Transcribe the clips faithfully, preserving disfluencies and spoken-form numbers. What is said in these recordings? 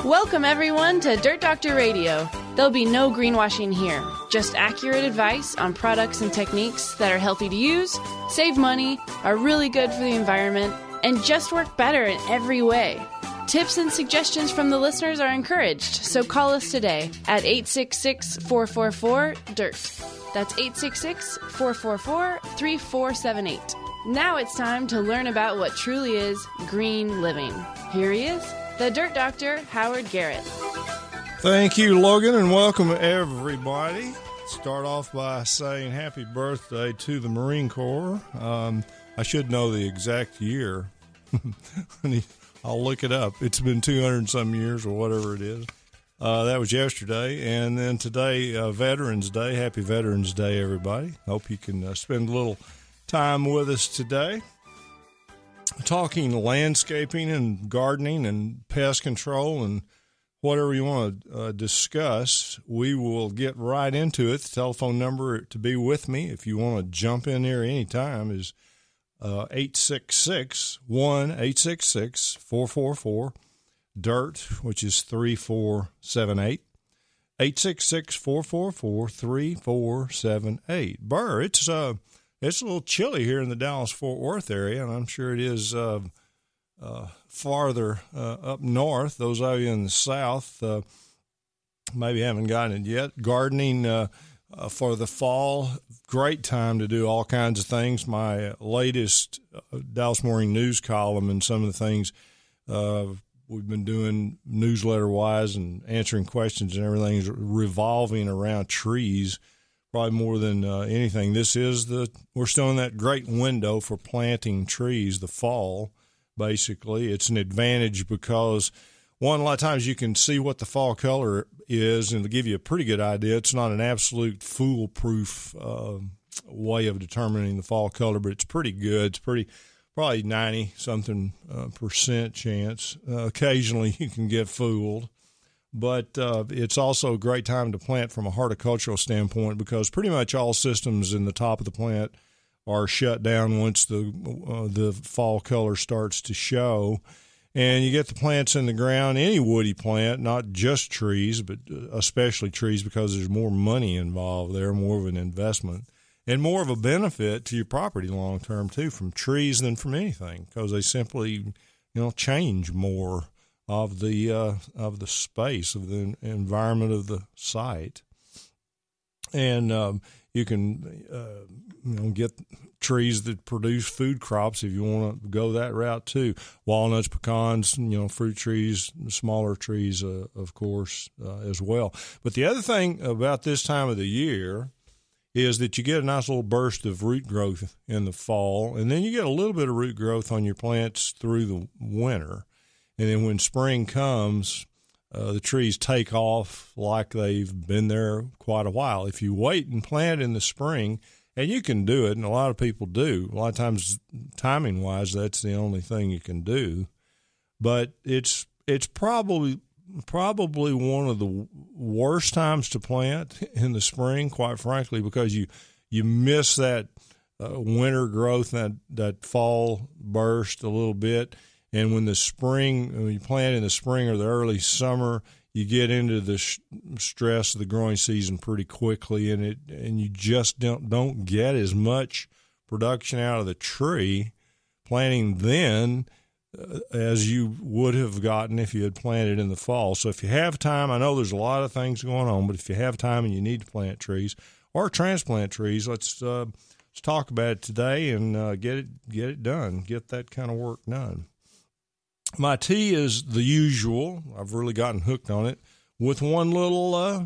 Welcome, everyone, to Dirt Doctor Radio. There'll be no greenwashing here, just accurate advice on products and techniques that are healthy to use, save money, are really good for the environment, and just work better in every way. Tips and suggestions from the listeners are encouraged, so call us today at eight six six, four four four, D I R T. That's eight six six, four four four, three four seven eight. Now it's time to learn about what truly is green living. Here he is, the Dirt Doctor, Howard Garrett. Thank you, Logan, and welcome everybody. Start off by saying happy birthday to the Marine Corps. Um, I should know the exact year. I'll look it up. It's been two hundred and some years or whatever it is. Uh, that was yesterday. And then today, uh, Veterans Day. Happy Veterans Day, everybody. Hope you can uh, spend a little time with us today. Talking landscaping and gardening and pest control and whatever you want to uh, discuss, we will get right into it. The telephone number to be with me if you want to jump in there anytime is uh, eight six six, one eight six six, four four four, D I R T, which is three four seven eight. eight six six, four four four, three four seven eight. Burr, it's uh, it's a little chilly here in the Dallas-Fort Worth area, and I'm sure it is uh, uh, farther uh, up north. Those of you in the south uh, maybe haven't gotten it yet. Gardening uh, uh, for the fall, great time to do all kinds of things. My latest uh, Dallas Morning News column and some of the things uh, we've been doing newsletter-wise and answering questions and everything is revolving around trees. Probably more than uh, anything. This is the, we're still in that great window for planting trees, the fall, basically. It's an advantage because, one, a lot of times you can see what the fall color is and it'll give you a pretty good idea. It's not an absolute foolproof uh, way of determining the fall color, but it's pretty good. It's pretty, probably ninety-something uh, percent chance. Uh, occasionally you can get fooled. But uh, it's also a great time to plant from a horticultural standpoint because pretty much all systems in the top of the plant are shut down once the uh, the fall color starts to show. And you get the plants in the ground, any woody plant, not just trees, but especially trees because there's more money involved there, more of an investment, and more of a benefit to your property long term, too, from trees than from anything because they simply, you know, change more of the uh, of the space, of the environment of the site. And um, you can uh, you know, get trees that produce food crops if you want to go that route too. Walnuts, pecans, you know, fruit trees, smaller trees, uh, of course, uh, as well. But the other thing about this time of the year is that you get a nice little burst of root growth in the fall, and then you get a little bit of root growth on your plants through the winter. And then when spring comes, uh, the trees take off like they've been there quite a while. If you wait and plant in the spring, and you can do it, and a lot of people do, a lot of times timing-wise, that's the only thing you can do. But it's it's probably probably one of the worst times to plant in the spring, quite frankly, because you you miss that uh, winter growth, that that fall burst a little bit. And when the spring, when you plant in the spring or the early summer, you get into the sh- stress of the growing season pretty quickly, and it and you just don't don't get as much production out of the tree planting then uh, as you would have gotten if you had planted in the fall. So if you have time, I know there's a lot of things going on, but if you have time and you need to plant trees or transplant trees, let's uh, let's talk about it today and uh, get it get it done, get that kind of work done. My tea is the usual. I've really gotten hooked on it with one little uh,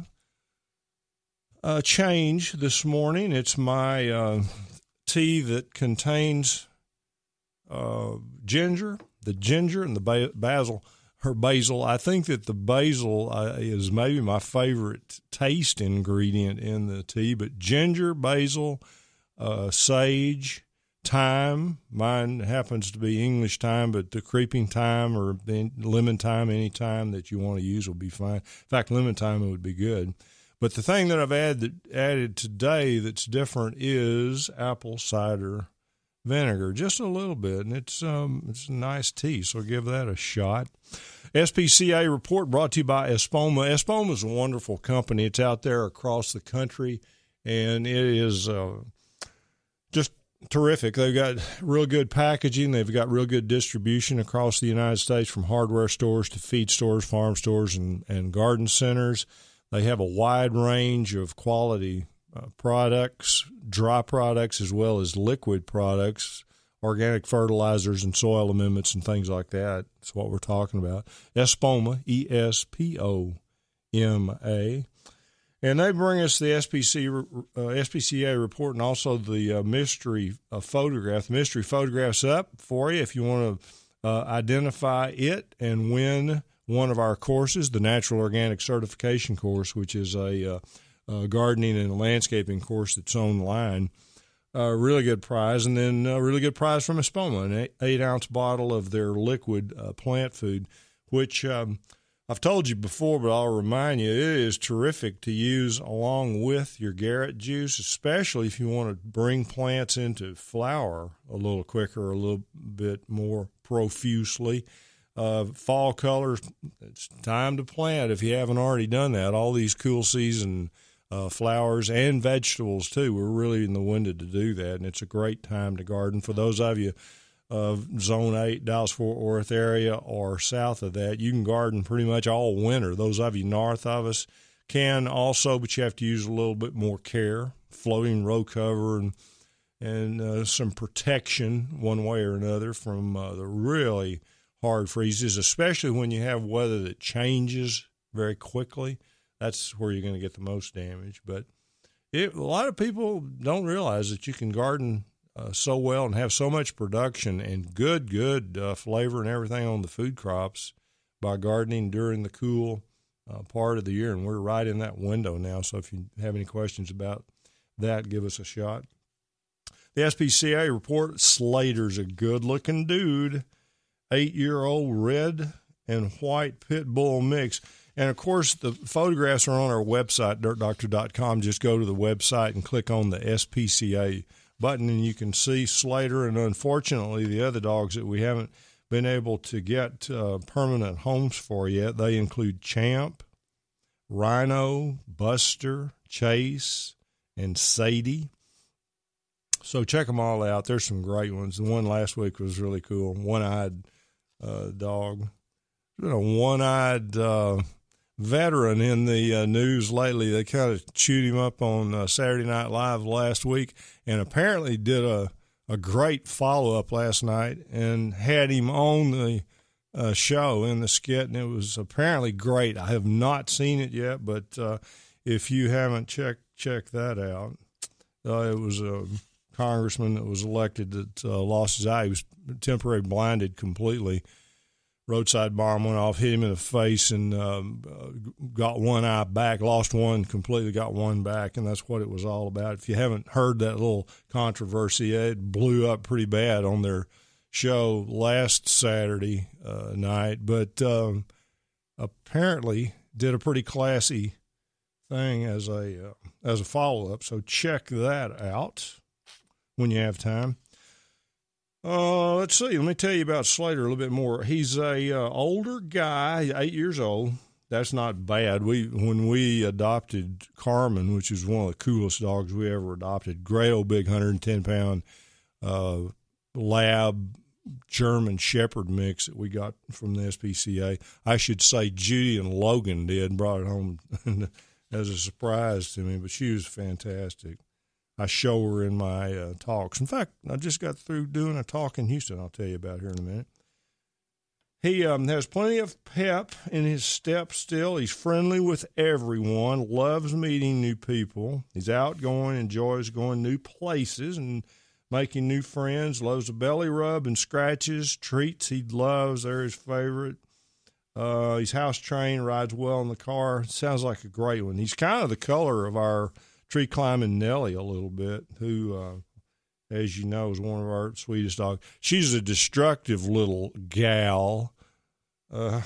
uh, change this morning. It's my uh, tea that contains uh, ginger, the ginger and the ba- basil, her basil. I think that the basil uh, is maybe my favorite taste ingredient in the tea, but ginger, basil, uh, sage, thyme. Mine happens to be English thyme, but the creeping thyme or the lemon thyme, any thyme that you want to use will be fine. In fact, lemon thyme would be good. But the thing that I've added, added today that's different is apple cider vinegar, just a little bit, and it's um it's a nice tea, so give that a shot. S P C A report brought to you by Espoma. Espoma is a wonderful company. It's out there across the country, and it is uh, just terrific. They've got real good packaging. They've got real good distribution across the United States, from hardware stores to feed stores, farm stores, and, and garden centers. They have a wide range of quality uh, products, dry products, as well as liquid products, organic fertilizers and soil amendments and things like that. That's what we're talking about. Espoma, E S P O M A. And they bring us the S P C, uh, S P C A report and also the uh, mystery uh, photograph. The mystery photograph's up for you if you want to uh, identify it and win one of our courses, the Natural Organic Certification course, which is a, uh, a gardening and landscaping course that's online. A uh, really good prize, and then a really good prize from Espoma, an eight, eight ounce bottle of their liquid uh, plant food, which um, I've told you before, but I'll remind you, it is terrific to use along with your Garrett juice, especially if you want to bring plants into flower a little quicker, a little bit more profusely. Uh, fall colors, it's time to plant if you haven't already done that. All these cool season uh, flowers and vegetables, too. We're really in the window to do that, and it's a great time to garden. For those of you of Zone eight, Dallas-Fort Worth area or south of that, you can garden pretty much all winter. Those of you north of us can also, but you have to use a little bit more care, floating row cover and and uh, some protection one way or another from uh, the really hard freezes, especially when you have weather that changes very quickly. That's where you're going to get the most damage. But it, a lot of people don't realize that you can garden Uh, so well and have so much production and good, good uh, flavor and everything on the food crops by gardening during the cool uh, part of the year. And we're right in that window now. So if you have any questions about that, give us a shot. The S P C A report, Slater's a good-looking dude, eight-year-old red and white pit bull mix. And, of course, the photographs are on our website, dirt doctor dot com. Just go to the website and click on the S P C A button, and you can see Slater and, unfortunately, the other dogs that we haven't been able to get uh, permanent homes for yet. They include Champ, Rhino, Buster, Chase, and Sadie. So check them all out. There's some great ones. The one last week was really cool. One-eyed uh, dog. There's been a one-eyed uh, veteran in the uh, news lately. They kind of chewed him up on uh, Saturday Night Live last week, and apparently did a, a great follow-up last night and had him on the uh, show in the skit, and it was apparently great. I have not seen it yet, but uh, if you haven't checked check that out, uh, it was a congressman that was elected that uh, lost his eye. He was temporarily blinded completely. Roadside bomb went off, hit him in the face, and um, uh, got one eye back, lost one completely, got one back, and that's what it was all about. If you haven't heard that little controversy, it blew up pretty bad on their show last Saturday uh, night, but um, apparently did a pretty classy thing as a, uh, as a follow-up, so check that out when you have time. Uh, let's see. Let me tell you about Slater a little bit more. He's a uh, older guy, eight years old. That's not bad. We when we adopted Carmen, which is one of the coolest dogs we ever adopted, great old big one hundred ten pound uh, lab German Shepherd mix that we got from the S P C A. I should say Judy and Logan did, brought it home as a surprise to me, but she was fantastic. I show her in my uh, talks. In fact, I just got through doing a talk in Houston I'll tell you about here in a minute. He um, has plenty of pep in his step still. He's friendly with everyone, loves meeting new people. He's outgoing, enjoys going new places and making new friends, loves a belly rub and scratches, treats he loves, they're his favorite. Uh, he's house-trained, rides well in the car. Sounds like a great one. He's kind of the color of our tree climbing Nellie a little bit, who, uh, as you know, is one of our sweetest dogs. She's a destructive little gal. Uh,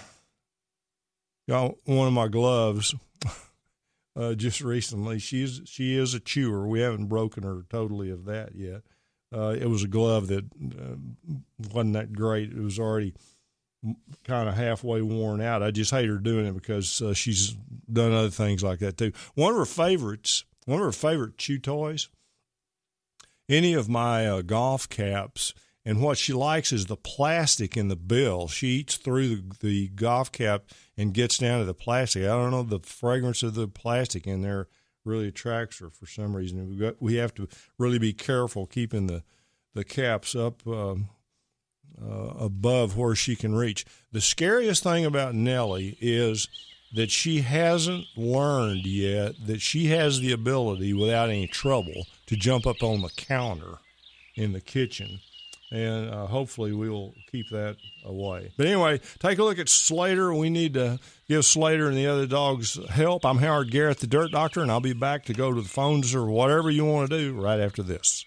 got one of my gloves uh, just recently. She's she is a chewer. We haven't broken her totally of that yet. Uh, it was a glove that uh, wasn't that great. It was already kind of halfway worn out. I just hate her doing it because uh, she's done other things like that too. One of her favorites, one of her favorite chew toys, any of my uh, golf caps, and what she likes is the plastic in the bill. She eats through the, the golf cap and gets down to the plastic. I don't know, the fragrance of the plastic in there really attracts her for some reason. We got, we have to really be careful keeping the, the caps up um, uh, above where she can reach. The scariest thing about Nellie is that she hasn't learned yet that she has the ability, without any trouble, to jump up on the counter in the kitchen. And uh, hopefully we will keep that away. But anyway, take a look at Slater. We need to give Slater and the other dogs help. I'm Howard Garrett, the Dirt Doctor, and I'll be back to go to the phones or whatever you want to do right after this.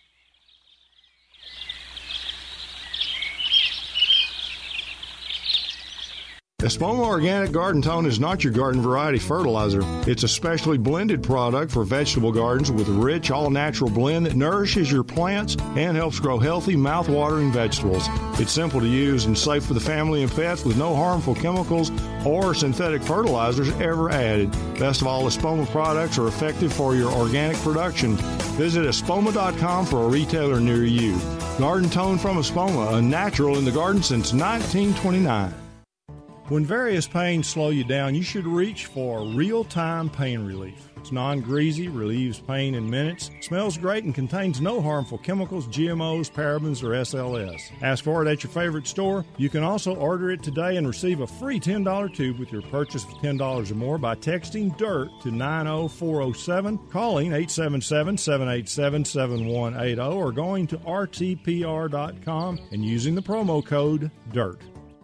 Espoma Organic Garden Tone is not your garden variety fertilizer. It's a specially blended product for vegetable gardens with a rich, all-natural blend that nourishes your plants and helps grow healthy, mouth-watering vegetables. It's simple to use and safe for the family and pets with no harmful chemicals or synthetic fertilizers ever added. Best of all, Espoma products are effective for your organic production. Visit espoma dot com for a retailer near you. Garden Tone from Espoma, a natural in the garden since nineteen twenty-nine. When various pains slow you down, you should reach for real-time pain relief. It's non-greasy, relieves pain in minutes, smells great, and contains no harmful chemicals, G M Os, parabens, or S L S. Ask for it at your favorite store. You can also order it today and receive a free ten dollars tube with your purchase of ten dollars or more by texting DIRT to nine oh four oh seven, calling eight seven seven, seven eight seven, seven one eight zero, or going to R T P R dot com and using the promo code DIRT.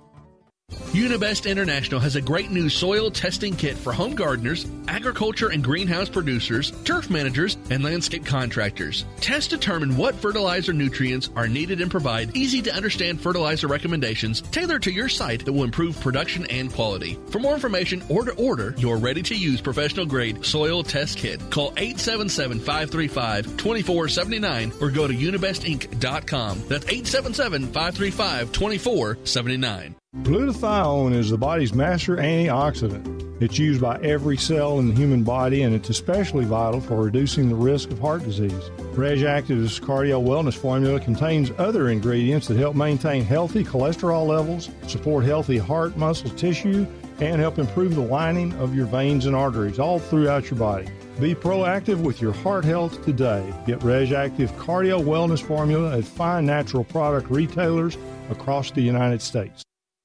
Unibest International has a great new soil testing kit for home gardeners, agriculture and greenhouse producers, turf managers, and landscape contractors. Test determine what fertilizer nutrients are needed and provide easy-to-understand fertilizer recommendations tailored to your site that will improve production and quality. For more information or to order your ready-to-use professional-grade soil test kit, call eight seven seven, five three five, two four seven nine or go to unibest inc dot com. That's eight seven seven, five three five, two four seven nine. Glutathione is the body's master antioxidant. It's used by every cell in the human body, and it's especially vital for reducing the risk of heart disease. RegActive's Cardio Wellness Formula contains other ingredients that help maintain healthy cholesterol levels, support healthy heart muscle tissue, and help improve the lining of your veins and arteries all throughout your body. Be proactive with your heart health today. Get RegActive Cardio Wellness Formula at fine natural product retailers across the United States.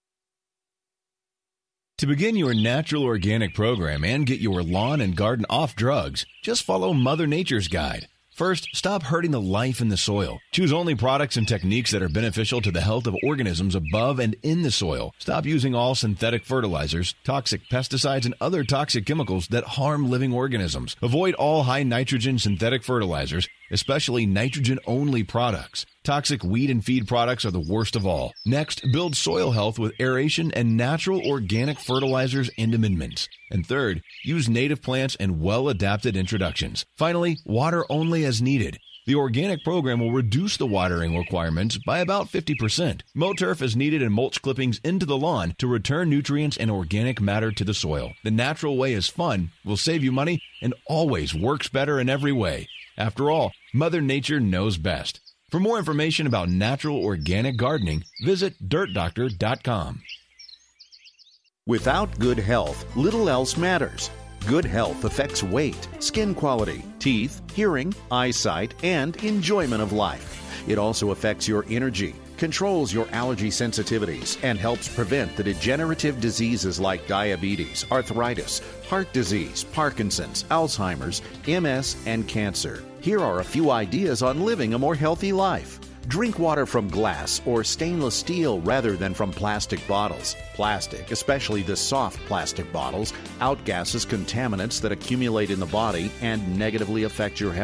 To begin your natural organic program and get your lawn and garden off drugs, just follow Mother Nature's guide. First, stop hurting the life in the soil. Choose only products and techniques that are beneficial to the health of organisms above and in the soil. Stop using all synthetic fertilizers, toxic pesticides, and other toxic chemicals that harm living organisms. Avoid all high nitrogen synthetic fertilizers, especially nitrogen-only products. Toxic weed and feed products are the worst of all. Next, build soil health with aeration and natural organic fertilizers and amendments. And third, use native plants and well-adapted introductions. Finally, water only as needed. The organic program will reduce the watering requirements by about fifty percent. Mow turf is needed and mulch clippings into the lawn to return nutrients and organic matter to the soil. The natural way is fun, will save you money, and always works better in every way. After all, Mother Nature knows best. For more information about natural organic gardening, visit dirt doctor dot com. Without good health, little else matters. Good health affects weight, skin quality, teeth, hearing, eyesight, and enjoyment of life. It also affects your energy, controls your allergy sensitivities, and helps prevent the degenerative diseases like diabetes, arthritis, heart disease, Parkinson's, Alzheimer's, M S, and cancer. Here are a few ideas on living a more healthy life. Drink water from glass or stainless steel rather than from plastic bottles. Plastic, especially the soft plastic bottles, outgasses contaminants that accumulate in the body and negatively affect your health.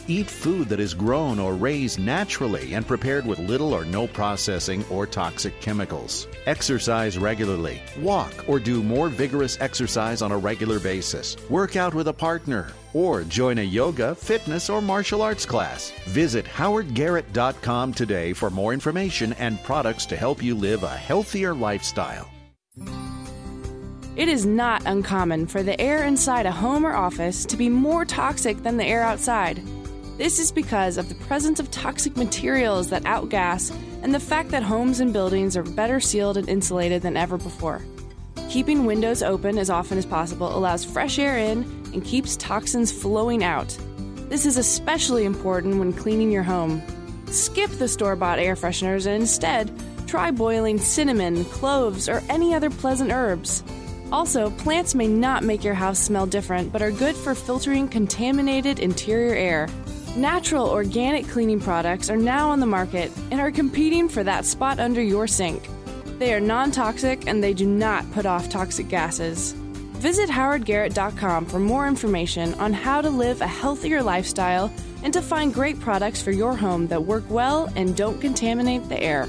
Eat food that is grown or raised naturally and prepared with little or no processing or toxic chemicals. Exercise regularly. Walk or do more vigorous exercise on a regular basis. Work out with a partner. Or join a yoga, fitness, or martial arts class. Visit howard garrett dot com today for more information and products to help you live a healthier lifestyle. It is not uncommon for the air inside a home or office to be more toxic than the air outside. This is because of the presence of toxic materials that outgas and the fact that homes and buildings are better sealed and insulated than ever before. Keeping windows open as often as possible allows fresh air in and keeps toxins flowing out. This is especially important when cleaning your home. Skip the store-bought air fresheners and instead try boiling cinnamon, cloves, or any other pleasant herbs. Also, plants may not make your house smell different, but are good for filtering contaminated interior air. Natural organic cleaning products are now on the market and are competing for that spot under your sink. They are non-toxic and they do not put off toxic gases. Visit howard garrett dot com for more information on how to live a healthier lifestyle and to find great products for your home that work well and don't contaminate the air.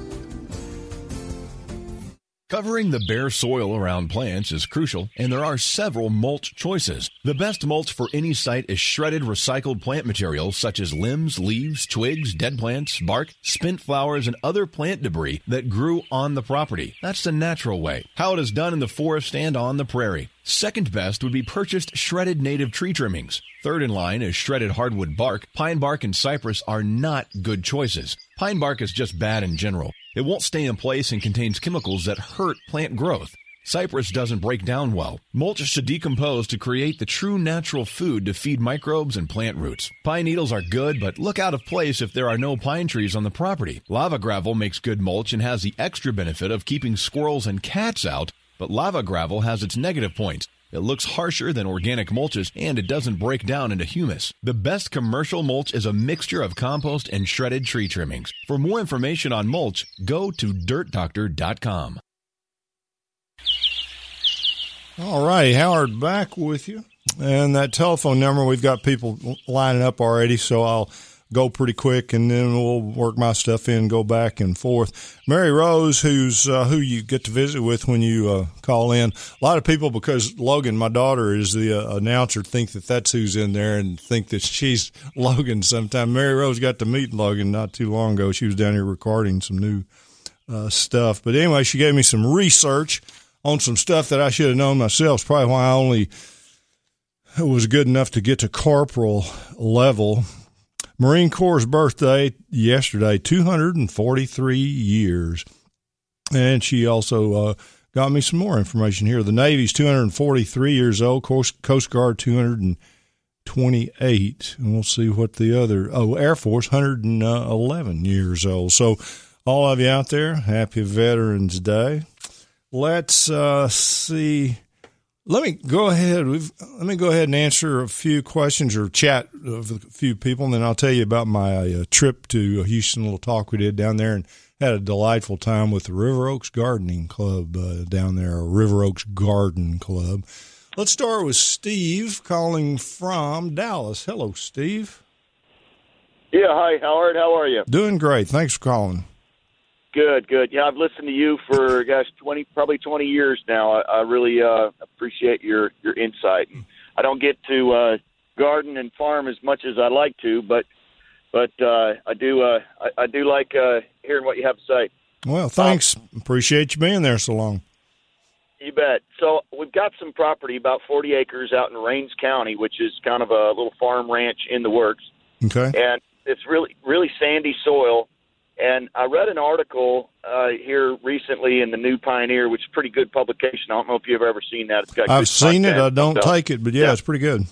Covering the bare soil around plants is crucial, and there are several mulch choices. The best mulch for any site is shredded recycled plant materials such as limbs, leaves, twigs, dead plants, bark, spent flowers, and other plant debris that grew on the property. That's the natural way, how it is done in the forest and on the prairie. Second best would be purchased shredded native tree trimmings. Third in line is shredded hardwood bark. Pine bark and cypress are not good choices. Pine bark is just bad in general. It won't stay in place and contains chemicals that hurt plant growth. Cypress doesn't break down well. Mulch should decompose to create the true natural food to feed microbes and plant roots. Pine needles are good, but look out of place if there are no pine trees on the property. Lava gravel makes good mulch and has the extra benefit of keeping squirrels and cats out, but lava gravel has its negative points. It looks harsher than organic mulches, and it doesn't break down into humus. The best commercial mulch is a mixture of compost and shredded tree trimmings. For more information on mulch, go to dirt doctor dot com. All right, Howard back with you. And that telephone number, we've got people lining up already, so I'll go pretty quick, and then we'll work my stuff in, go back and forth. Mary Rose, who's uh, who you get to visit with when you uh, call in. A lot of people, because Logan, my daughter, is the uh, announcer, think that that's who's in there and think that she's Logan sometime. Mary Rose got to meet Logan not too long ago. She was down here recording some new uh, stuff. But anyway, she gave me some research on some stuff that I should have known myself. It's probably why I only was good enough to get to corporal level. Marine Corps' birthday yesterday, two hundred forty-three years. And she also uh, got me some more information here. The Navy's two hundred forty-three years old, Coast, Coast Guard two hundred twenty-eight. And we'll see what the other, oh, Air Force one hundred eleven years old. So all of you out there, happy Veterans Day. Let's uh, see. Let me go ahead. We've, let me go ahead and answer a few questions or chat with a few people, and then I'll tell you about my uh, trip to Houston, a little talk we did down there, and had a delightful time with the River Oaks Gardening Club uh, down there, or River Oaks Garden Club. Let's start with Steve calling from Dallas. Hello, Steve. Yeah, hi, Howard. How are you? Doing great. Thanks for calling. Good, good. Yeah, I've listened to you for, gosh, twenty, probably twenty years now. I, I really uh, appreciate your, your insight. I don't get to uh, garden and farm as much as I like to, but but uh, I do uh, I, I do like uh, hearing what you have to say. Well, thanks. Um, appreciate you being there so long. You bet. So we've got some property, about forty acres out in Rains County, which is kind of a little farm ranch in the works. Okay. And it's really, really sandy soil. And I read an article uh, here recently in the New Pioneer, which is a pretty good publication. I don't know if you've ever seen that. It's got I've seen it. I don't take it, but yeah, yeah. It's pretty good.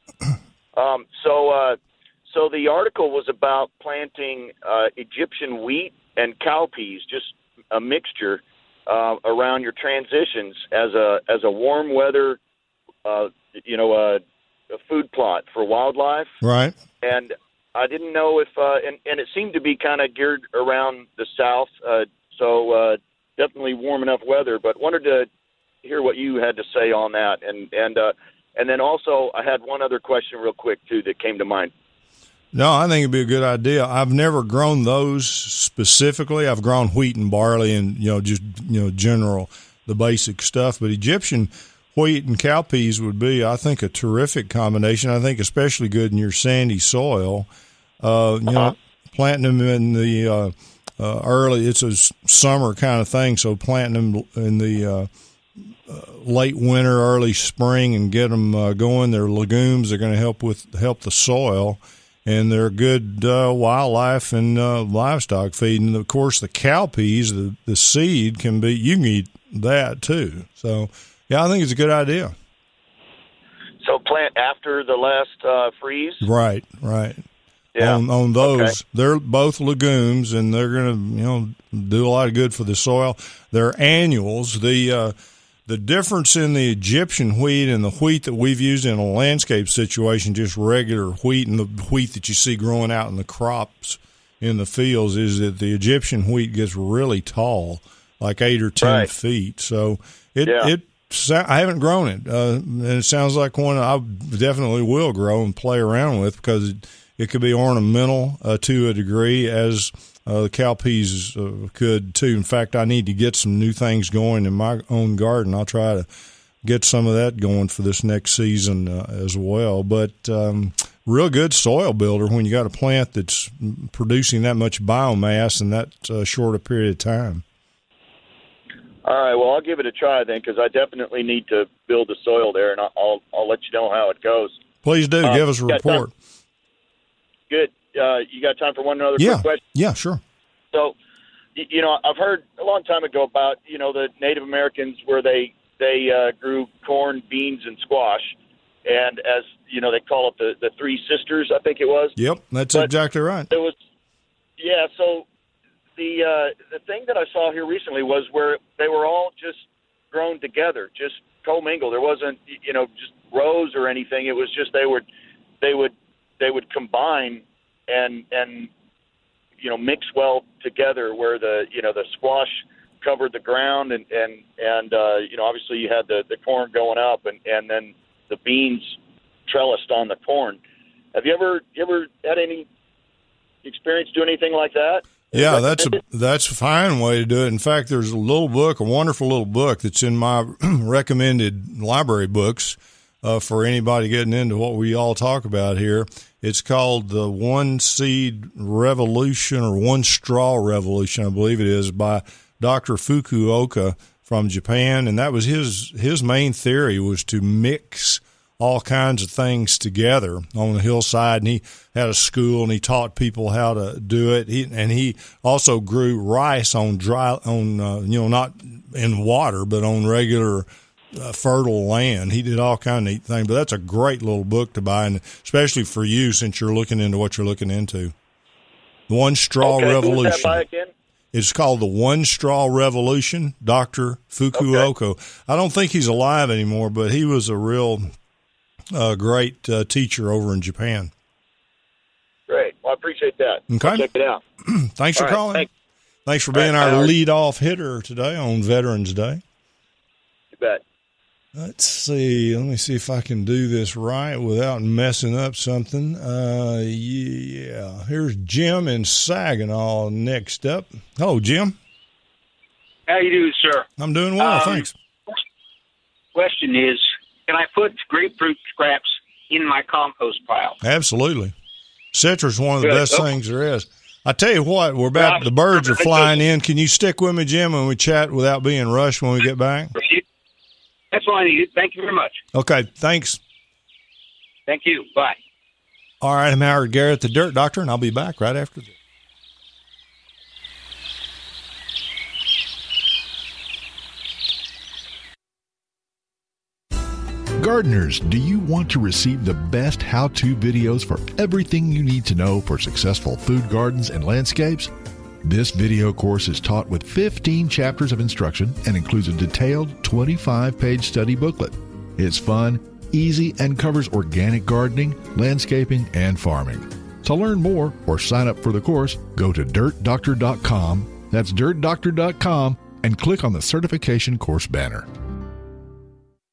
um, so, uh, so the article was about planting uh, Egyptian wheat and cowpeas, just a mixture uh, around your transitions as a as a warm weather, uh, you know, a, a food plot for wildlife. Right. And I didn't know if, uh, and, and it seemed to be kind of geared around the south, uh, so uh, definitely warm enough weather, but wanted to hear what you had to say on that. And and uh, and then also I had one other question real quick, too, that came to mind. No, I think it'd be a good idea. I've never grown those specifically. I've grown wheat and barley and, you know, just, you know, general, the basic stuff. But Egyptian wheat and cowpeas would be, I think, a terrific combination. I think especially good in your sandy soil. Uh, you know, planting them in the uh, uh, early, it's a summer kind of thing, so planting them in the uh, uh, late winter, early spring, and get them uh, going. They're legumes. They're going to help with help the soil. And they're good uh, wildlife and uh, livestock feed. And, of course, the cowpeas, the, the seed can be, you can eat that too. So, yeah, I think it's a good idea. So plant after the last uh, freeze? Right, right. Yeah. On, on those, okay. They're both legumes, and they're going to, you know, do a lot of good for the soil. They're annuals. The uh, The difference in the Egyptian wheat and the wheat that we've used in a landscape situation, just regular wheat and the wheat that you see growing out in the crops in the fields, is that the Egyptian wheat gets really tall, like eight or ten right. feet. So it yeah. it I haven't grown it, uh, and it sounds like one I definitely will grow and play around with, because it, it could be ornamental uh, to a degree, as Uh, the cowpeas uh, could too. In fact, I need to get some new things going in my own garden. I'll try to get some of that going for this next season uh, as well. But um, real good soil builder when you got a plant that's producing that much biomass in that uh, short a period of time. All right, well, I'll give it a try then, because I definitely need to build the soil there, and I'll I'll let you know how it goes. Please do. Um, Give us a report. Good. Uh, you got time for one other yeah. quick question? Yeah, sure. So, you know, I've heard a long time ago about, you know, the Native Americans where they they uh, grew corn, beans, and squash, and as you know, they call it the, the three sisters, I think it was. Yep, that's but exactly right. There was, yeah. So the uh, the thing that I saw here recently was where they were all just grown together, just commingled. There wasn't, you know, just rows or anything. It was just they would they would they would combine and and. you know, mix well together, where the, you know, the squash covered the ground, and, and, and uh, you know, obviously you had the, the corn going up, and, and then the beans trellised on the corn. Have you ever, you ever had any experience doing anything like that? Yeah, that's a, that's a fine way to do it. In fact, there's a little book, a wonderful little book that's in my recommended library books uh, for anybody getting into what we all talk about here. It's called The One Seed Revolution, or One Straw Revolution, I believe it is, by Doctor Fukuoka from Japan. And that was his his main theory, was to mix all kinds of things together on the hillside. And he had a school, and he taught people how to do it. He, and he also grew rice on dry, on uh, you know, not in water, but on regular Uh, fertile land. He did all kind of neat things, but that's a great little book to buy, and especially for you, since you're looking into what you're looking into. The One Straw okay, Revolution. Who's that by again? It's called The One Straw Revolution, Doctor Fukuoka. Okay. I don't think he's alive anymore, but he was a real uh, great uh, teacher over in Japan. Great. Well, I appreciate that. Okay. I'll check it out. Thanks for all right, calling. thanks. Thanks for being right, our Howard. lead-off hitter today on Veterans Day. You bet. Let's see. Let me see if I can do this right without messing up something. Uh, yeah. Here's Jim in Saginaw next up. Hello, Jim. How you doing, sir? I'm doing well, Um, thanks. Question is, can I put grapefruit scraps in my compost pile? Absolutely. Citrus is one of the Good. best Oh. things there is. I tell you what, we're about, the birds are flying in. Can you stick with me, Jim, when we chat without being rushed when we get back? That's all I needed. Thank you very much. Okay, thanks. Thank you. Bye. All right, I'm Howard Garrett, the Dirt Doctor, and I'll be back right after this. Gardeners, do you want to receive the best how-to videos for everything you need to know for successful food gardens and landscapes? This video course is taught with fifteen chapters of instruction and includes a detailed twenty-five page study booklet. It's fun, easy, and covers organic gardening, landscaping, and farming. To learn more or sign up for the course, go to dirt doctor dot com. That's dirt doctor dot com, and click on the certification course banner.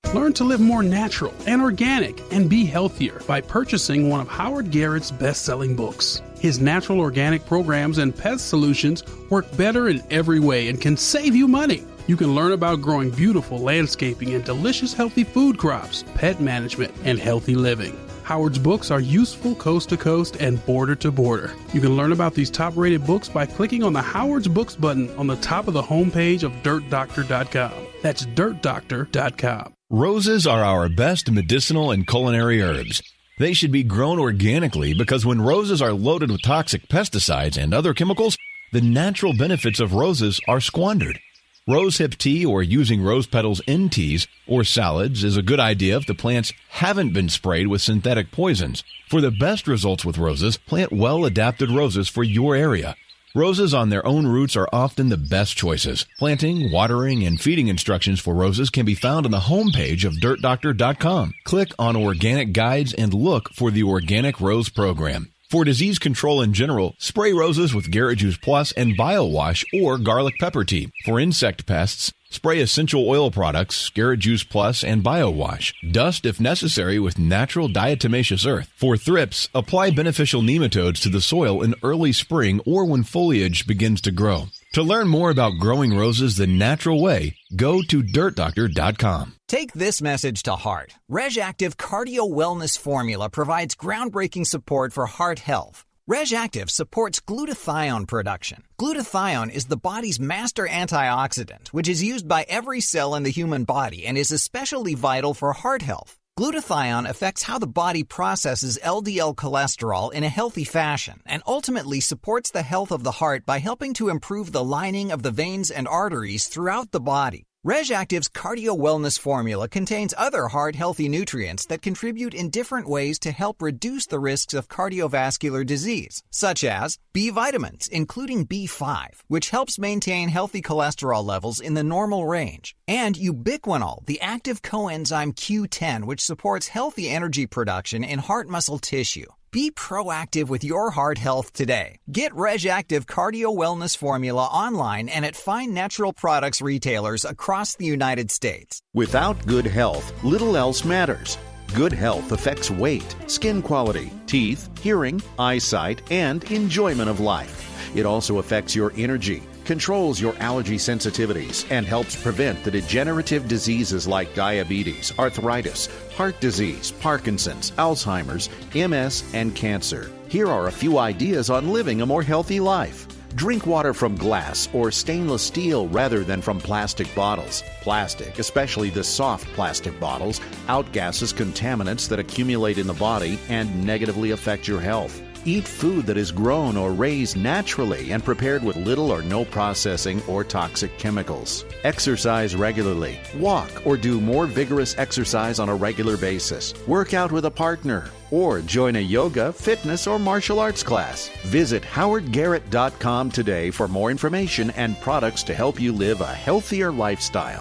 Learn to live more natural and organic and be healthier by purchasing one of Howard Garrett's best-selling books. His natural organic programs and pest solutions work better in every way and can save you money. You can learn about growing beautiful landscaping and delicious healthy food crops, pet management, and healthy living. Howard's books are useful coast to coast and border to border. You can learn about these top-rated books by clicking on the Howard's Books button on the top of the homepage of dirt doctor dot com. That's dirt doctor dot com. Roses are our best medicinal and culinary herbs. They should be grown organically because when roses are loaded with toxic pesticides and other chemicals, the natural benefits of roses are squandered. Rosehip tea or using rose petals in teas or salads is a good idea if the plants haven't been sprayed with synthetic poisons. For the best results with roses, plant well-adapted roses for your area. Roses on their own roots are often the best choices. Planting, watering, and feeding instructions for roses can be found on the homepage of dirt doctor dot com. Click on Organic Guides and look for the Organic Rose Program. For disease control in general, spray roses with Garrett Juice Plus and BioWash or garlic pepper tea. For insect pests, spray essential oil products, Garrett Juice Plus and BioWash. Dust if necessary with natural diatomaceous earth. For thrips, apply beneficial nematodes to the soil in early spring or when foliage begins to grow. To learn more about growing roses the natural way, go to dirt doctor dot com. Take this message to heart. RegActive Cardio Wellness Formula provides groundbreaking support for heart health. RegActive supports glutathione production. Glutathione is the body's master antioxidant, which is used by every cell in the human body and is especially vital for heart health. Glutathione affects how the body processes L D L cholesterol in a healthy fashion and ultimately supports the health of the heart by helping to improve the lining of the veins and arteries throughout the body. RegActive's Cardio Wellness Formula contains other heart-healthy nutrients that contribute in different ways to help reduce the risks of cardiovascular disease, such as B vitamins, including B five, which helps maintain healthy cholesterol levels in the normal range, and ubiquinol, the active coenzyme Q ten, which supports healthy energy production in heart muscle tissue. Be proactive with your heart health today. Get RegActive Cardio Wellness Formula online and at fine natural products retailers across the United States. Without good health, little else matters. Good health affects weight, skin quality, teeth, hearing, eyesight, and enjoyment of life. It also affects your energy, controls your allergy sensitivities, and helps prevent the degenerative diseases like diabetes, arthritis, heart disease, Parkinson's, Alzheimer's, M S, and cancer. Here are a few ideas on living a more healthy life. Drink water from glass or stainless steel rather than from plastic bottles. Plastic, especially the soft plastic bottles, outgasses contaminants that accumulate in the body and negatively affect your health. Eat food that is grown or raised naturally and prepared with little or no processing or toxic chemicals. Exercise regularly. Walk or do more vigorous exercise on a regular basis. Work out with a partner or join a yoga, fitness, or martial arts class. Visit howard garrett dot com today for more information and products to help you live a healthier lifestyle.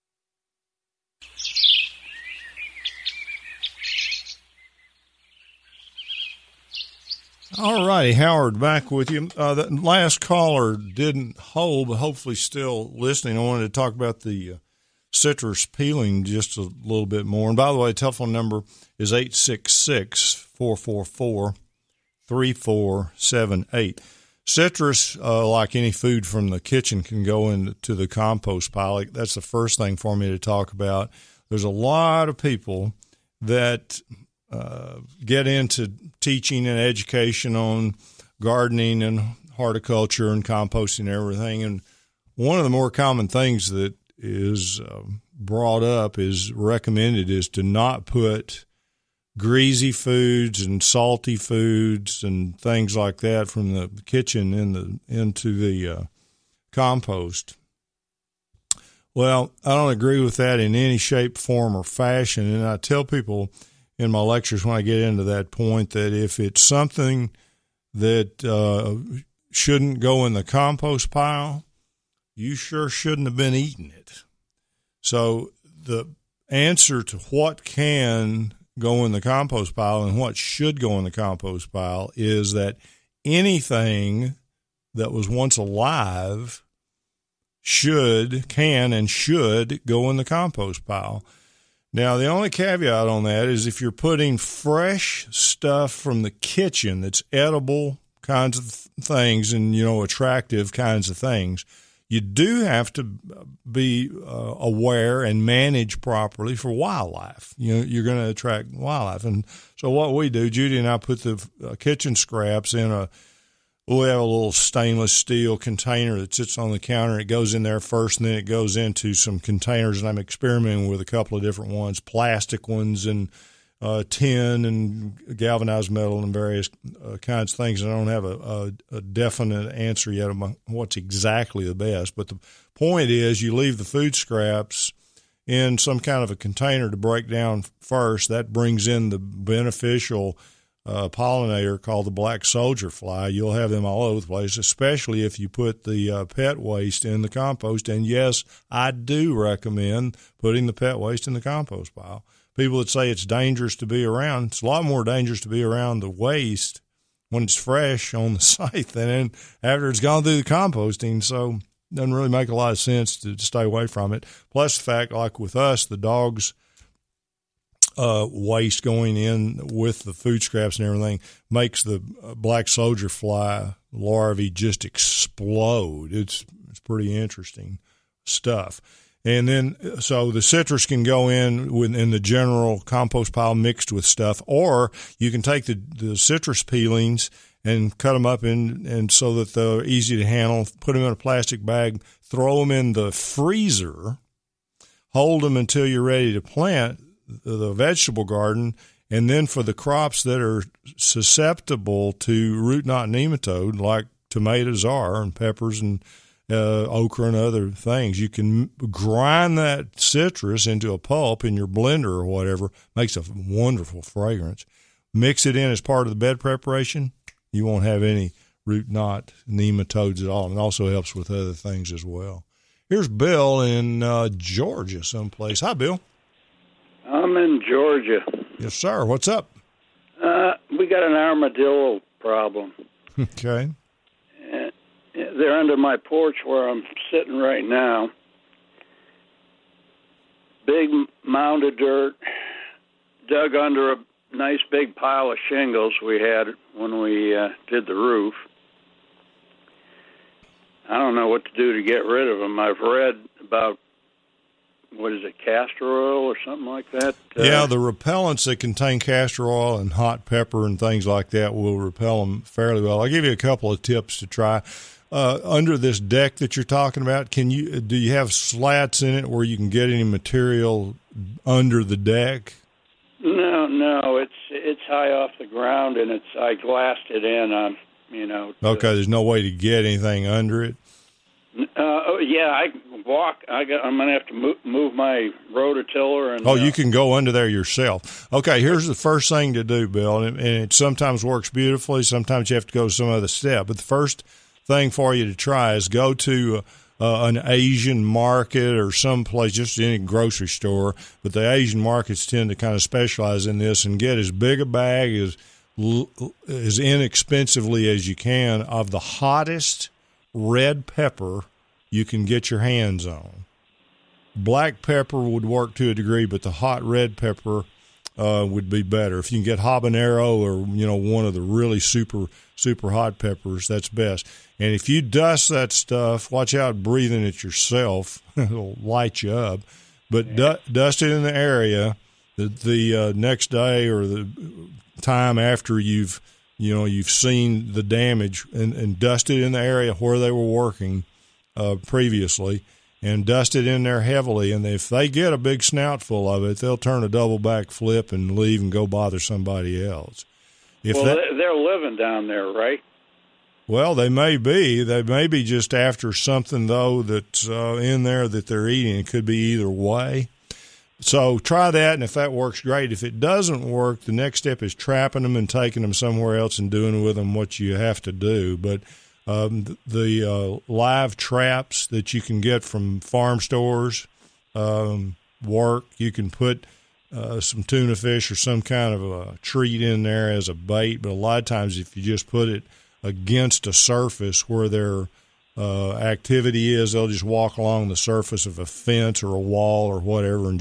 All righty, Howard, back with you. Uh, the last caller didn't hold, but hopefully still listening. I wanted to talk about the uh, citrus peeling just a little bit more. And by the way, the telephone number is eight six six, four four four, three four seven eight. Citrus, uh, like any food from the kitchen, can go into the compost pile. That's the first thing for me to talk about. There's a lot of people that Uh, get into teaching and education on gardening and horticulture and composting and everything. And one of the more common things that is uh, brought up is recommended is to not put greasy foods and salty foods and things like that from the kitchen in the into the uh, compost. Well, I don't agree with that in any shape, form, or fashion. And I tell people in my lectures when I get into that point that if it's something that uh, shouldn't go in the compost pile, you sure shouldn't have been eating it. So the answer to what can go in the compost pile and what should go in the compost pile is that anything that was once alive should, can, and should go in the compost pile. Now, the only caveat on that is if you're putting fresh stuff from the kitchen that's edible kinds of things and, you know, attractive kinds of things, you do have to be uh, aware and manage properly for wildlife. You know, you're going to attract wildlife. And so what we do, Judy and I put the uh, kitchen scraps in a, we have a little stainless steel container that sits on the counter. It goes in there first, and then it goes into some containers, and I'm experimenting with a couple of different ones, plastic ones and uh, tin and galvanized metal and various uh, kinds of things. I don't have a, a, a definite answer yet on what's exactly the best. But the point is you leave the food scraps in some kind of a container to break down first. That brings in the beneficial Uh, pollinator called the black soldier fly. You'll have them all over the place, especially if you put the uh, pet waste in the compost. And yes, I do recommend putting the pet waste in the compost pile. People that say it's dangerous to be around, it's a lot more dangerous to be around the waste when it's fresh on the site than after it's gone through the composting. So it doesn't really make a lot of sense to stay away from it. Plus the fact, like with us, the dogs Uh, waste going in with the food scraps and everything makes the black soldier fly larvae just explode. It's it's pretty interesting stuff. And then, so the citrus can go in within the general compost pile mixed with stuff, or you can take the, the citrus peelings and cut them up in, and so that they're easy to handle, put them in a plastic bag, throw them in the freezer, hold them until you're ready to plant the vegetable garden. And then for the crops that are susceptible to root knot nematode, like tomatoes are and peppers and uh, okra and other things, you can grind that citrus into a pulp in your blender or whatever. Makes a wonderful fragrance. Mix it in as part of the bed preparation. You won't have any root knot nematodes at all. And it also helps with other things as well. Here's Bill in uh, Georgia someplace. Hi, Bill. I'm in Georgia. Yes, sir. What's up? Uh, we got an armadillo problem. Okay. Uh, they're under my porch where I'm sitting right now. Big mound of dirt, dug under a nice big pile of shingles we had when we uh, did the roof. I don't know what to do to get rid of them. I've read about, what is it, castor oil or something like that? Uh, yeah, the repellents that contain castor oil and hot pepper and things like that will repel them fairly well. I'll give you a couple of tips to try. Uh, under this deck that you're talking about, can you do you have slats in it where you can get any material under the deck? No, no, it's it's high off the ground, and it's I glassed it in on, you know. To, okay, there's no way to get anything under it? Uh, oh, yeah, I walk. I got, I'm going to have to move, move my rototiller. And, oh, uh, you can go under there yourself. Okay, here's the first thing to do, Bill, and, and it sometimes works beautifully. Sometimes you have to go some other step. But the first thing for you to try is go to uh, an Asian market or someplace, just any grocery store. But the Asian markets tend to kind of specialize in this, and get as big a bag as as inexpensively as you can of the hottest red pepper you can get your hands on. Black pepper would work to a degree, but the hot red pepper uh, would be better. If you can get habanero or, you know, one of the really super, super hot peppers, that's best. And if you dust that stuff, watch out breathing it yourself. It'll light you up. But du- dust it in the area the, the uh, next day or the time after you've You know, you've seen the damage, and, and dust it in the area where they were working uh, previously, and dust it in there heavily. And if they get a big snout full of it, they'll turn a double back flip and leave and go bother somebody else. If well, that, they're living down there, right? Well, they may be. They may be just after something, though, that's uh, in there that they're eating. It could be either way. So try that, and if that works, great. If it doesn't work, the next step is trapping them and taking them somewhere else and doing with them what you have to do. But um, the uh, live traps that you can get from farm stores um, work. You can put uh, some tuna fish or some kind of a treat in there as a bait, but a lot of times if you just put it against a surface where their uh, activity is, they'll just walk along the surface of a fence or a wall or whatever and just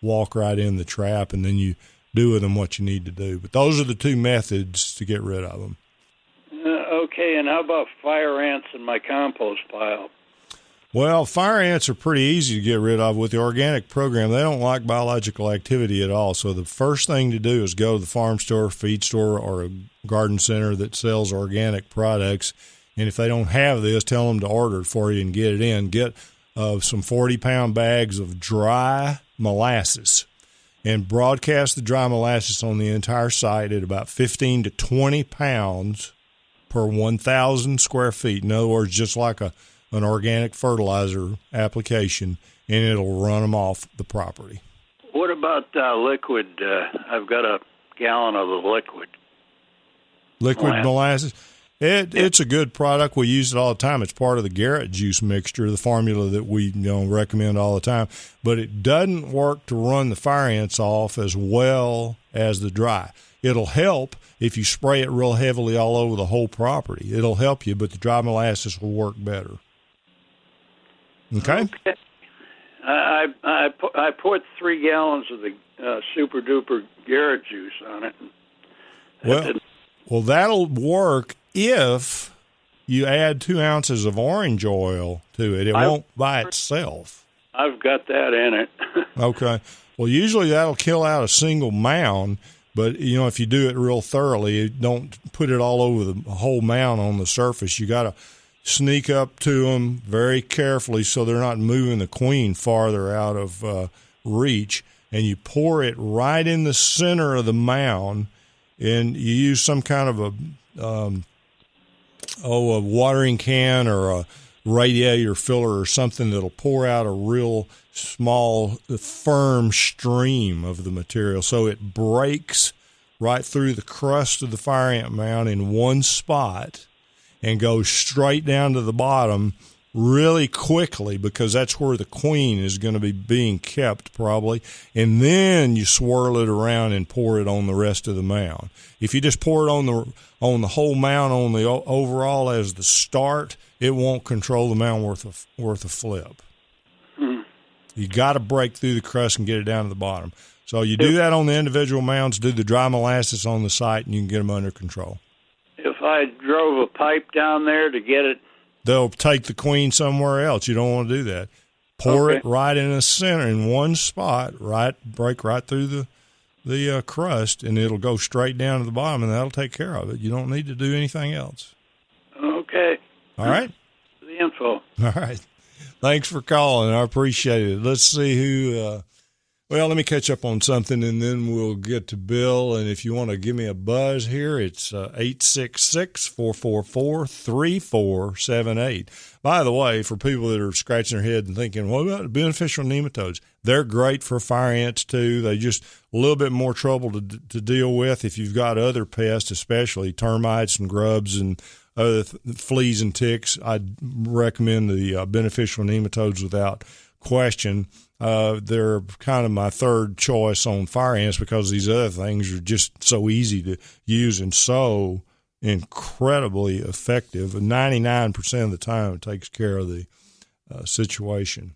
walk right in the trap, and then you do with them what you need to do. But those are the two methods to get rid of them. Uh, okay, and how about fire ants in my compost pile? Well, fire ants are pretty easy to get rid of. With the organic program, they don't like biological activity at all. So the first thing to do is go to the farm store, feed store, or a garden center that sells organic products. And if they don't have this, tell them to order it for you and get it in. Get uh, some forty-pound bags of dry molasses and broadcast the dry molasses on the entire site at about fifteen to twenty pounds per one thousand square feet. In other words, just like a an organic fertilizer application, and it'll run them off the property. What about uh, liquid? Uh, I've got a gallon of the liquid. Liquid molasses. molasses. It, it's a good product. We use it all the time. It's part of the Garrett juice mixture, the formula that we you know recommend all the time. But it doesn't work to run the fire ants off as well as the dry. It'll help if you spray it real heavily all over the whole property. It'll help you, but the dry molasses will work better. Okay. okay. I I I poured three gallons of the uh, super duper Garrett juice on it. Well, well, that'll work if you add two ounces of orange oil to it. It I've, won't by itself. I've got that in it. Okay. Well, usually that'll kill out a single mound, but you know if you do it real thoroughly, don't put it all over the whole mound on the surface. You got to sneak up to them very carefully so they're not moving the queen farther out of uh, reach, and you pour it right in the center of the mound, and you use some kind of a um, oh a watering can or a radiator filler or something that'll pour out a real small, firm stream of the material so it breaks right through the crust of the fire ant mound in one spot and goes straight down to the bottom really quickly, because that's where the queen is going to be being kept probably. And then you swirl it around and pour it on the rest of the mound. If you just pour it on the on the whole mound on the overall as the start, it won't control the mound worth of worth a flip. Hmm. You got to break through the crust and get it down to the bottom. So you do that on the individual mounds, do the dry molasses on the site, and you can get them under control. If I drove a pipe down there to get it, they'll take the queen somewhere else. You don't want to do that. Pour okay. it right in the center in one spot, right, break right through the the uh, crust, and it'll go straight down to the bottom, and that'll take care of it. You don't need to do anything else. Okay. All right. The info. All right. Thanks for calling. I appreciate it. Let's see who. Uh, well, let me catch up on something, and then we'll get to Bill. And if you want to give me a buzz here, it's uh, eight six six, four four four, three four seven eight. By the way, for people that are scratching their head and thinking, what about beneficial nematodes? They're great for fire ants, too. They just a little bit more trouble to to deal with if you've got other pests, especially termites and grubs and other th- fleas and ticks. I'd recommend the uh, beneficial nematodes without question. Uh, they're kind of my third choice on fire ants because these other things are just so easy to use and so incredibly effective. ninety-nine percent of the time it takes care of the uh, situation.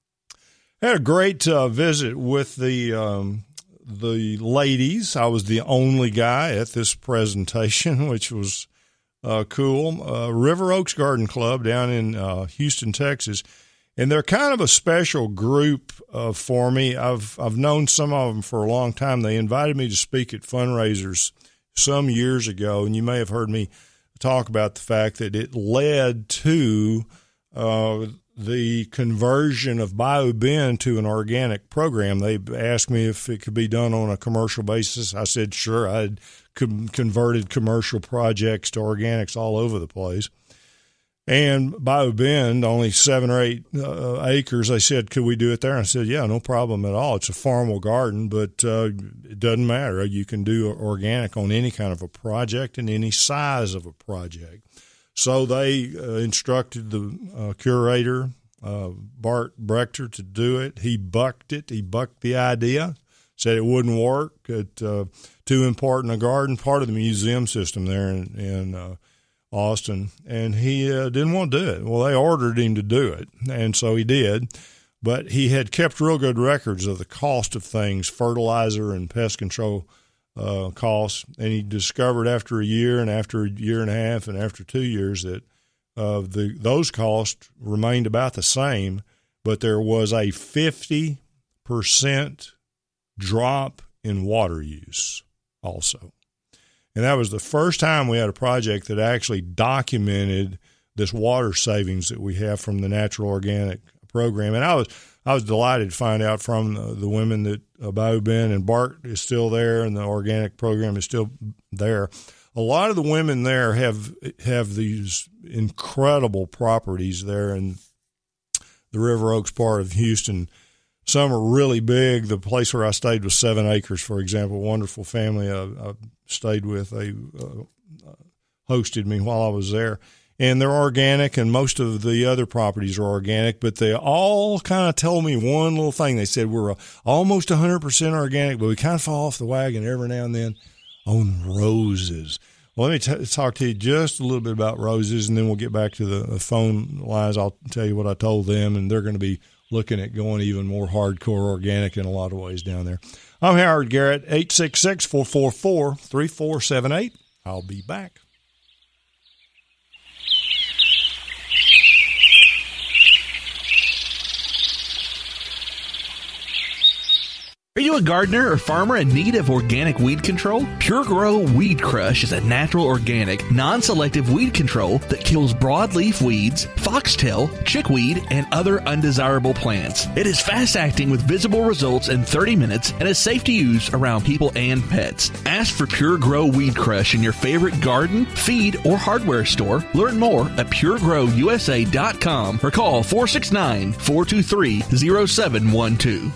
I had a great uh, visit with the um, the ladies. I was the only guy at this presentation, which was uh, cool. Uh, River Oaks Garden Club down in uh, Houston, Texas. And they're kind of a special group uh, for me. I've I've known some of them for a long time. They invited me to speak at fundraisers some years ago, and you may have heard me talk about the fact that it led to uh, the conversion of BioBen to an organic program. They asked me if it could be done on a commercial basis. I said sure. I'd com- converted commercial projects to organics all over the place. And BioBen, only seven or eight uh, acres, they said, could we do it there? And I said, yeah, no problem at all. It's a farmable garden, but uh, it doesn't matter. You can do organic on any kind of a project and any size of a project. So they uh, instructed the uh, curator, uh, Bart Brechter, to do it. He bucked it. He bucked the idea, said it wouldn't work. It uh, too important a garden, part of the museum system there in, in uh, Austin, and he uh, didn't want to do it. Well, they ordered him to do it, and so he did. but he had kept real good records of the cost of things, fertilizer and pest control uh, costs. And he discovered after a year and after a year and a half and after two years that uh, the those costs remained about the same, but there was a fifty percent drop in water use also. And that was the first time we had a project that actually documented this water savings that we have from the natural organic program. And I was I was delighted to find out from the, the women that uh, Bio-Ben and Bart is still there and the organic program is still there. A lot of the women there have have these incredible properties there in the River Oaks part of Houston. Some are really big. The place where I stayed was seven acres, for example. Wonderful family I, I stayed with. They uh, hosted me while I was there. And they're organic, and most of the other properties are organic, but they all kind of told me one little thing. They said, we're almost one hundred percent organic, but we kind of fall off the wagon every now and then on roses. Well, let me t- talk to you just a little bit about roses, and then we'll get back to the, the phone lines. I'll tell you what I told them, and they're going to be looking at going even more hardcore organic in a lot of ways down there. I'm Howard Garrett, eight six six, four four four, three four seven eight. I'll be back. Are you a gardener or farmer in need of organic weed control? Pure Grow Weed Crush is a natural, organic, non-selective weed control that kills broadleaf weeds, foxtail, chickweed, and other undesirable plants. It is fast-acting with visible results in thirty minutes and is safe to use around people and pets. Ask for Pure Grow Weed Crush in your favorite garden, feed, or hardware store. Learn more at pure grow u s a dot com or call four six nine, four two three, zero seven one two.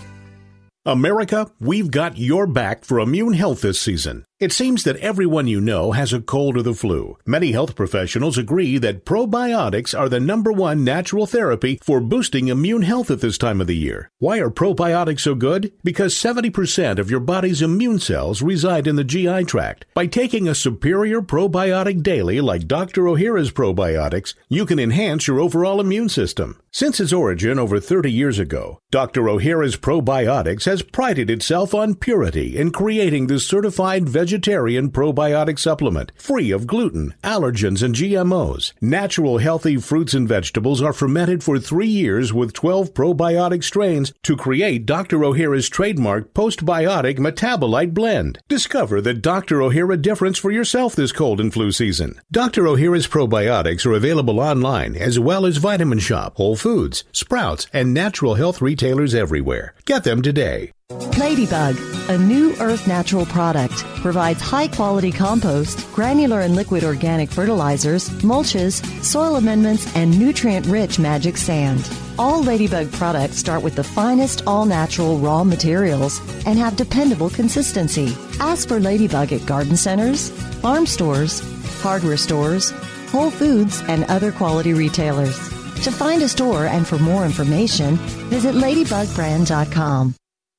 America, we've got your back for immune health this season. It seems that everyone you know has a cold or the flu. Many health professionals agree that probiotics are the number one natural therapy for boosting immune health at this time of the year. Why are probiotics so good? Because seventy percent of your body's immune cells reside in the G I tract. By taking a superior probiotic daily like Doctor Ohhira's probiotics, you can enhance your overall immune system. Since its origin over thirty years ago, Doctor Ohhira's probiotics has prided itself on purity in creating the certified vegetarian Vegetarian probiotic supplement, free of gluten, allergens, and G M Os. Natural, healthy fruits and vegetables are fermented for three years with twelve probiotic strains to create Doctor Ohhira's trademark postbiotic metabolite blend. Discover the Doctor Ohhira difference for yourself this cold and flu season. Doctor Ohhira's probiotics are available online as well as Vitamin Shop, Whole Foods, Sprouts, and natural health retailers everywhere. Get them today. Ladybug, a new Earth Natural product, provides high-quality compost, granular and liquid organic fertilizers, mulches, soil amendments, and nutrient-rich magic sand. All Ladybug products start with the finest all-natural raw materials and have dependable consistency. Ask for Ladybug at garden centers, farm stores, hardware stores, Whole Foods, and other quality retailers. To find a store and for more information, visit ladybug brand dot com.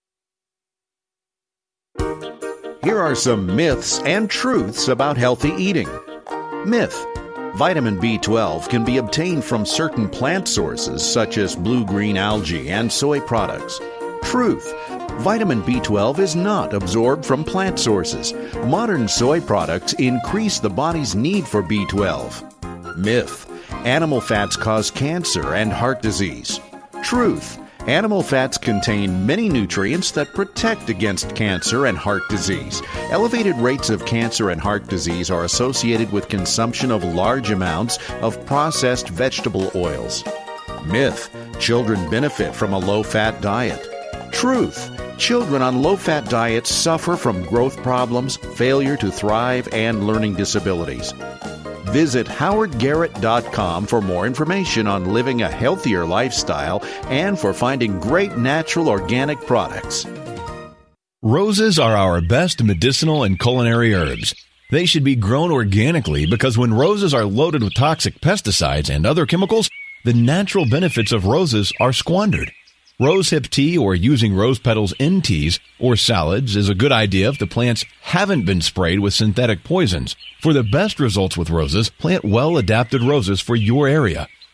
Here are some myths and truths about healthy eating. Myth: vitamin B twelve can be obtained from certain plant sources such as blue-green algae and soy products. Truth: vitamin B twelve is not absorbed from plant sources. Modern soy products increase the body's need for B twelve. Myth: animal fats cause cancer and heart disease. Truth: animal fats contain many nutrients that protect against cancer and heart disease. Elevated rates of cancer and heart disease are associated with consumption of large amounts of processed vegetable oils. Myth: children benefit from a low-fat diet. Truth: children on low-fat diets suffer from growth problems, failure to thrive, and learning disabilities. Visit howard garrett dot com for more information on living a healthier lifestyle and for finding great natural organic products. Roses are our best medicinal and culinary herbs. They should be grown organically because when roses are loaded with toxic pesticides and other chemicals, the natural benefits of roses are squandered. Rosehip tea or using rose petals in teas or salads is a good idea if the plants haven't been sprayed with synthetic poisons. For the best results with roses, plant well-adapted roses for your area.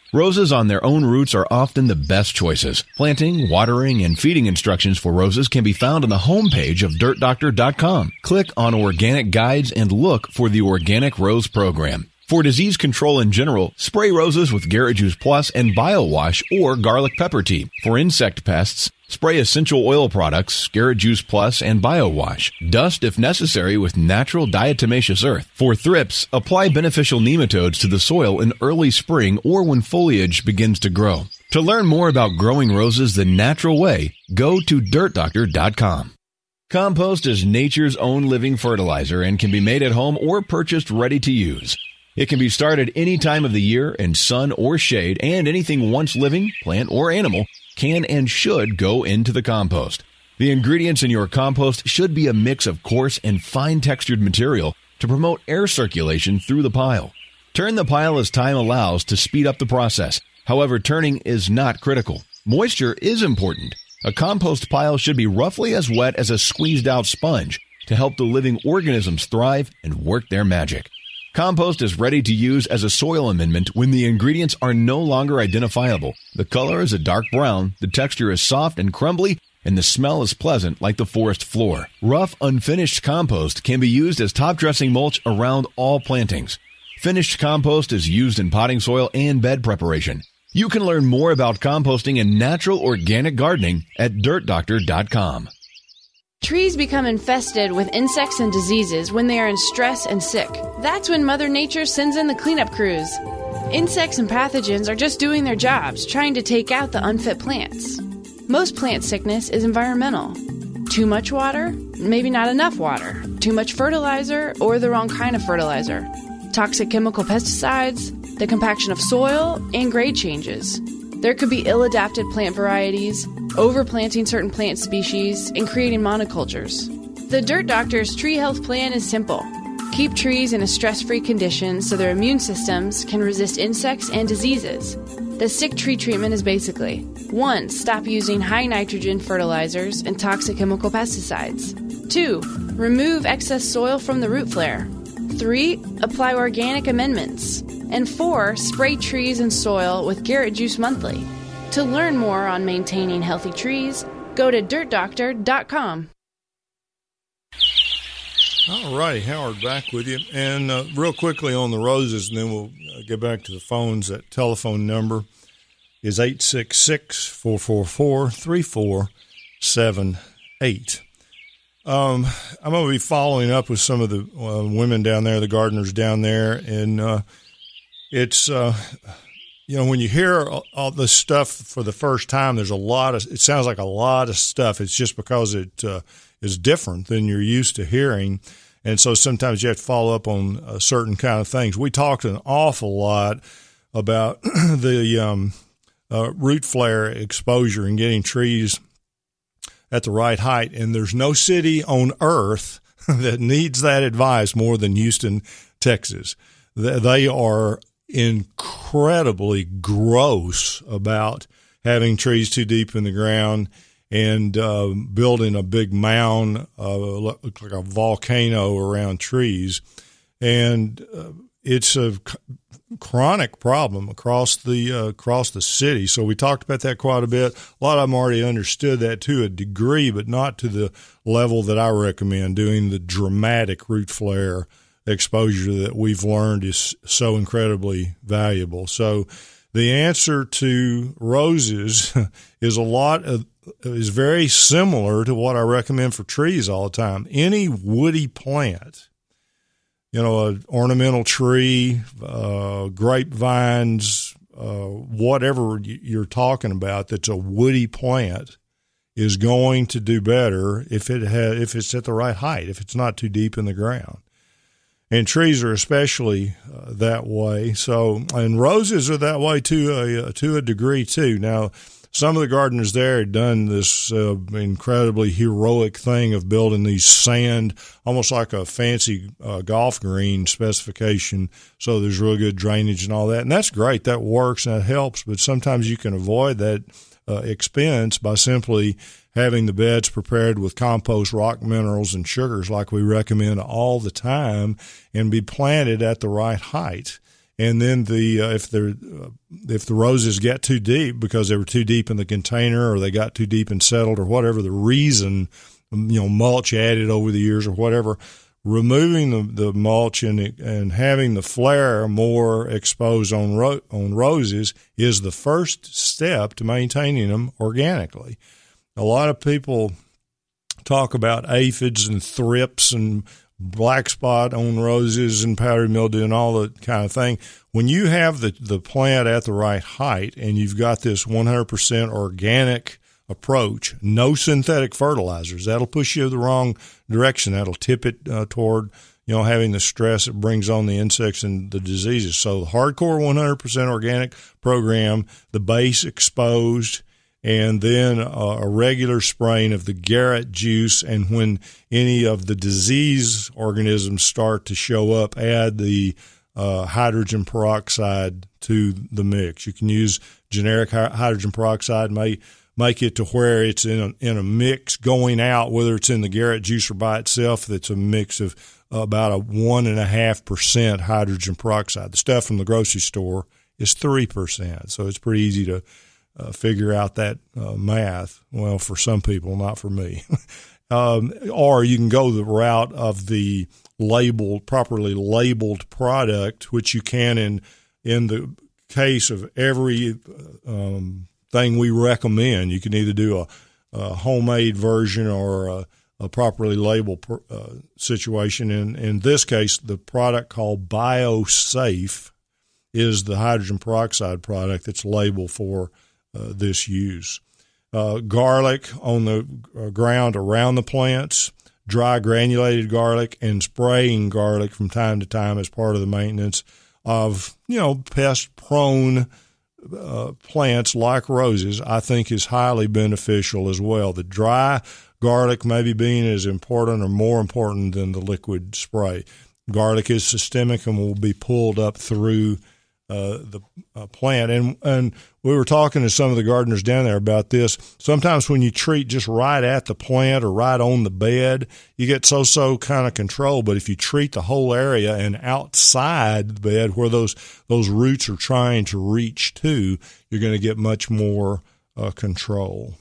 Roses on their own roots are often the best choices. Planting, watering, and feeding instructions for roses can be found on the homepage of dirt doctor dot com. Click on Organic Guides and look for the Organic Rose Program. For disease control in general, spray roses with Garrett Juice Plus and BioWash or garlic pepper tea. For insect pests, spray essential oil products, Garrett Juice Plus, and BioWash. Dust if necessary with natural diatomaceous earth. For thrips, apply beneficial nematodes to the soil in early spring or when foliage begins to grow. To learn more about growing roses the natural way, go to dirt doctor dot com. Compost is nature's own living fertilizer and can be made at home or purchased ready to use. It can be started any time of the year in sun or shade, and anything once living, plant or animal, can and should go into the compost. The ingredients in your compost should be a mix of coarse and fine-textured material to promote air circulation through the pile. Turn the pile as time allows to speed up the process. However, turning is not critical. Moisture is important. A compost pile should be roughly as wet as a squeezed-out sponge to help the living organisms thrive and work their magic. Compost is ready to use as a soil amendment when the ingredients are no longer identifiable. The color is a dark brown, the texture is soft and crumbly, and the smell is pleasant like the forest floor. Rough, unfinished compost can be used as top dressing mulch around all plantings. Finished compost is used in potting soil and bed preparation. You can learn more about composting and natural organic gardening at dirt doctor dot com. Trees become infested with insects and diseases when they are in stress and sick. That's when Mother Nature sends in the cleanup crews. Insects and pathogens are just doing their jobs, trying to take out the unfit plants. Most plant sickness is environmental. Too much water, maybe not enough water. Too much fertilizer, or the wrong kind of fertilizer. Toxic chemical pesticides, the compaction of soil, and grade changes. There could be ill-adapted plant varieties, overplanting certain plant species, and creating monocultures. The Dirt Doctor's tree health plan is simple. Keep trees in a stress-free condition so their immune systems can resist insects and diseases. The sick tree treatment is basically: one. Stop using high nitrogen fertilizers and toxic chemical pesticides. two. Remove excess soil from the root flare. three. Apply organic amendments. And four. Spray trees and soil with Garrett Juice Monthly. To learn more on maintaining healthy trees, go to dirt doctor dot com. All righty, Howard, back with you. And uh, real quickly on the roses, and then we'll uh, get back to the phones. That telephone number is eight six six, four four four, three four seven eight. Um, I'm going to be following up with some of the uh, women down there, the gardeners down there, and uh, it's, uh, you know, when you hear all, all this stuff for the first time, there's a lot of, it sounds like a lot of stuff. It's just because it uh, is different than you're used to hearing. And so sometimes you have to follow up on uh, certain kind of things. We talked an awful lot about the um, uh, root flare exposure and getting trees at the right height. And there's no city on earth that needs that advice more than Houston, Texas. They are incredibly gross about having trees too deep in the ground and uh, building a big mound, uh, look like a volcano around trees. And uh, it's a c- chronic problem across the uh, across the city. So we talked about that quite a bit. A lot of them already understood that to a degree, but not to the level that I recommend, doing the dramatic root flare exposure that we've learned is so incredibly valuable. So the answer to roses is a lot of, is very similar to what I recommend for trees all the time. Any woody plant, you know, an ornamental tree, uh, grapevines, uh, whatever you're talking about that's a woody plant is going to do better if it has, if it's at the right height, if it's not too deep in the ground. And trees are especially uh, that way. So, and roses are that way to a, to a degree too. Now, some of the gardeners there had done this uh, incredibly heroic thing of building these sand, almost like a fancy uh, golf green specification. So there's really good drainage and all that. And that's great. That works and that helps. But sometimes you can avoid that uh, expense by simply having the beds prepared with compost, rock minerals, and sugars like we recommend all the time, and be planted at the right height. And then the uh, if the uh, if the roses get too deep because they were too deep in the container or they got too deep and settled or whatever the reason, you know, mulch added over the years or whatever, removing the, the mulch and and having the flare more exposed on ro- on roses is the first step to maintaining them organically. A lot of people talk about aphids and thrips and black spot on roses and powdery mildew and all that kind of thing. When you have the, the plant at the right height and you've got this one hundred percent organic approach, no synthetic fertilizers, that'll push you the wrong direction. That'll tip it uh, toward, you know, having the stress it brings on the insects and the diseases. So the hardcore one hundred percent organic program, the base exposed, and then uh, a regular spraying of the Garrett juice. And when any of the disease organisms start to show up, add the uh, hydrogen peroxide to the mix. You can use generic hi- hydrogen peroxide, may make it to where it's in a, in a mix going out, whether it's in the Garrett juice or by itself, that's a mix of about a one and a half percent hydrogen peroxide. The stuff from the grocery store is three percent. So it's pretty easy to Uh, figure out that uh, math. Well, for some people, not for me. um, or you can go the route of the labeled, properly labeled product, which you can in in the case of every um, thing we recommend. You can either do a, a homemade version or a, a properly labeled uh, situation. In in this case, the product called BioSafe is the hydrogen peroxide product that's labeled for Uh, this use. Uh, garlic on the uh, ground around the plants, dry granulated garlic, and spraying garlic from time to time as part of the maintenance of, you know, pest-prone uh, plants like roses, I think is highly beneficial as well. The dry garlic maybe being as important or more important than the liquid spray. Garlic is systemic and will be pulled up through Uh, the uh, plant. And and we were talking to some of the gardeners down there about this. Sometimes when you treat just right at the plant or right on the bed, you get so-so kind of control. But if you treat the whole area and outside the bed where those those roots are trying to reach to, you're going to get much more uh, control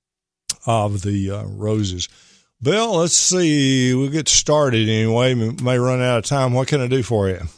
of the uh, roses. Bill, let's see. We'll get started anyway. We may run out of time. What can I do for you?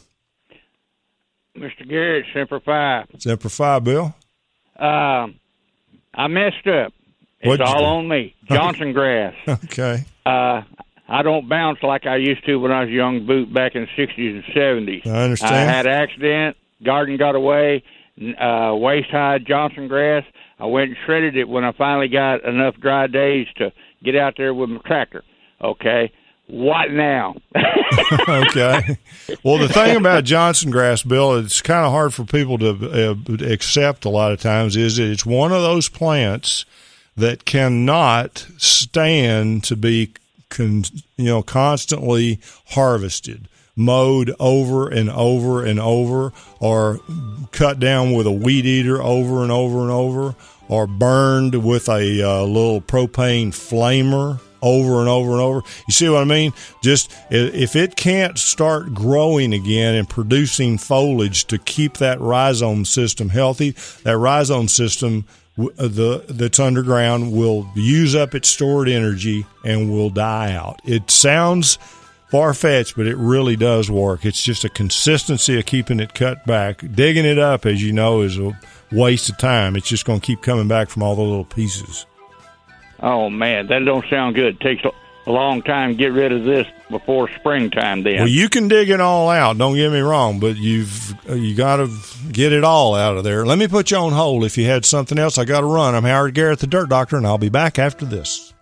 Mister Garrett, Semper Fi. Semper Fi, Bill. Um, I messed up. It's What'd all you do? on me. Johnson grass. Okay. Uh, I don't bounce like I used to when I was a young boot back in the sixties and seventies. I understand. I had an accident. Garden got away. Uh, waist-high Johnson grass. I went and shredded it when I finally got enough dry days to get out there with my tractor. Okay. What now? Okay. Well, the thing about Johnson grass, Bill, it's kind of hard for people to uh, accept a lot of times, is that it's one of those plants that cannot stand to be, con, you know, constantly harvested, mowed over and over and over, or cut down with a weed eater over and over and over, or burned with a uh, little propane flamer over and over and over. You see what I mean? Just if it can't start growing again and producing foliage to keep that rhizome system healthy, that rhizome system the that's underground will use up its stored energy and will die out. It sounds far-fetched, but it really does work. It's just a consistency of keeping it cut back. Digging it up, as you know, is a waste of time. It's just going to keep coming back from all the little pieces. Oh, man, that don't sound good. It takes a long time to get rid of this before springtime then. Well, you can dig it all out, don't get me wrong, but you've you got to get it all out of there. Let me put you on hold. If you had something else, I got to run. I'm Howard Garrett, the Dirt Doctor, and I'll be back after this.